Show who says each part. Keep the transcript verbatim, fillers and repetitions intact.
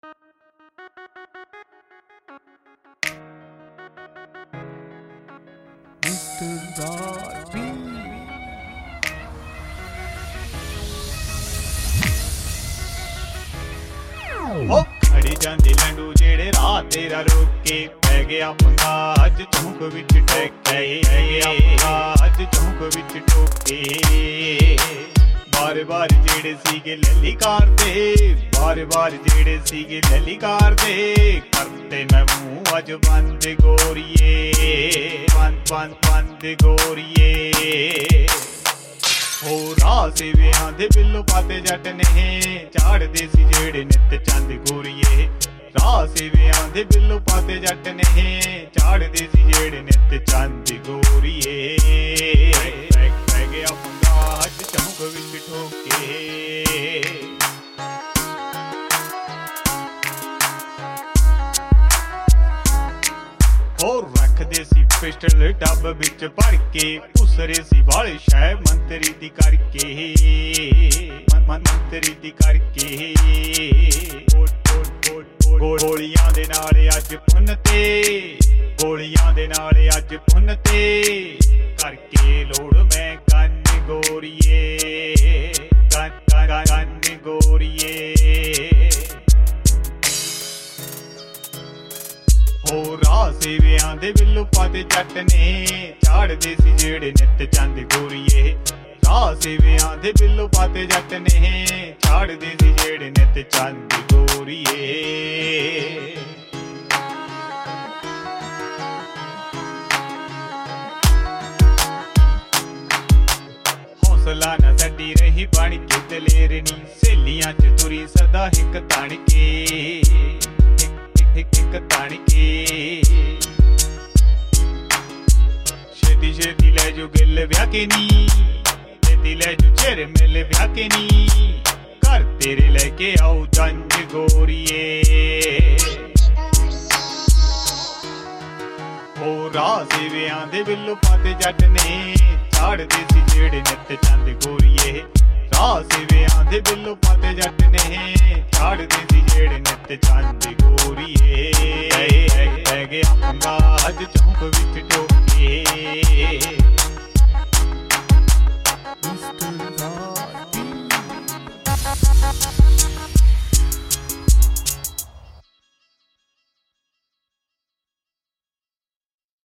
Speaker 1: खड़ी जांदी लंडू जेड़े राह तेरा रोक के पै गया पंगा अज चौंक विच टके अज चौंक विच टोके बार बार जेड़े सीगे ललिकार दे बार बार जेड़े सीगे ललिकार दे करते मैं मुंह अज बंद गोरिए बंद बंद बंद गोरिए हो राह सेवियां दे बिल्लो पाते जट ने झाड़दे सी जेड़े नित चंद गोरिए राह सेवियां दे बिल्लो पाते जट ने झाड़दे सी जेड़े नित चंद गोरिए पै गया पंगा अज चौंक विच ठोके और रखदे सी पिस्टल डब विच भर के भुसरे सी वाले शह मंत्री दी करके मंत्री दी करके गोलियां दे नाल अज पुन्नते गोलियां दे नाल अज पुन्नते करके लोड़ मैं गन गोरिए गन गन गन गोरिए हो राह सेवियां दे बिल्लो पाते जट ने झाड़दे सी जेड़े नित चंद गोरिए राह सेवियां दे बिल्लो पाते जट ने झाड़दे सी जेड़े नित चंद गोरिए हौसला न छड्डी रही बन के दलेरनी सहेलियां च तुरी सदा हिक तण के हिक हिक तण के छेती छेती लै जो गिल ब्याह के नी छेती लै जो चेर मिल ब्याह के नी घर तेरे लेके आओ जंज गोरिए हो राह सेवियां दे बिल्लो पाते जट ने झाड़दे सी जेड़े नित चंद गोरिए राह सेवियां दे बिल्लो पाते जट ने झाड़दे सी जेड़े नित चंद गोरिए पै गया पंगा अज चौंक विच टोके।